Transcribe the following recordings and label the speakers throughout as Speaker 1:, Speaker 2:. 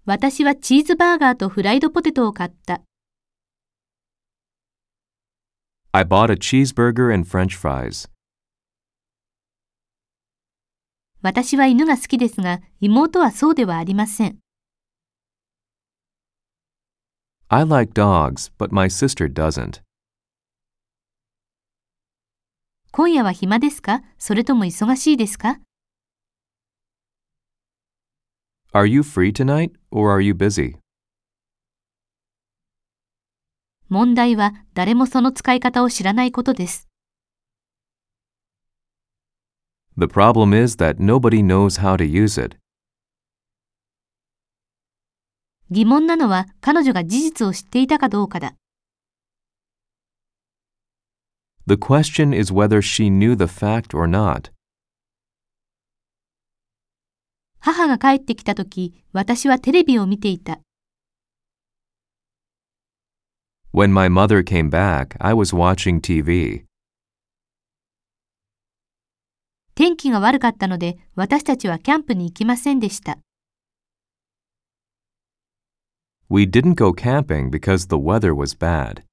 Speaker 1: 私はチーズバーガーとフライドポテトを買った。
Speaker 2: I bought a cheeseburger and French fries.
Speaker 1: 私は犬が好きですが、妹はそうではありません。
Speaker 2: I like dogs, but my sister doesn't.
Speaker 1: 今夜は暇ですか？それとも忙しいですか？
Speaker 2: Are you free tonight, or are you busy?
Speaker 1: 問題は誰もその使い方を知らないことです。
Speaker 2: The problem is that nobody knows how to use it.
Speaker 1: 疑問なのは彼女が事実を知っていたかどうかだ。
Speaker 2: The question is whether she knew the fact or not.
Speaker 1: 母が帰ってきたとき、私はテレビを見ていた。
Speaker 2: When my mother came back, I was watching TV.
Speaker 1: 天気が悪かったので、私たちはキャンプに行きませんでした。
Speaker 2: We didn't go camping because the weather was bad.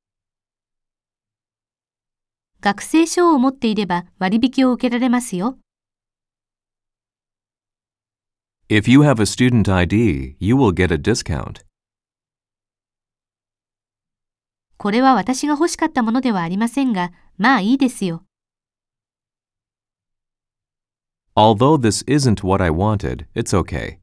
Speaker 1: 学生証を持っていれば割引を受けられますよ。
Speaker 2: If you have a student ID, you will get a discount.
Speaker 1: これは私が欲しかったものではありませんが、まあいいですよ。
Speaker 2: Although this isn't what I wanted, it's okay.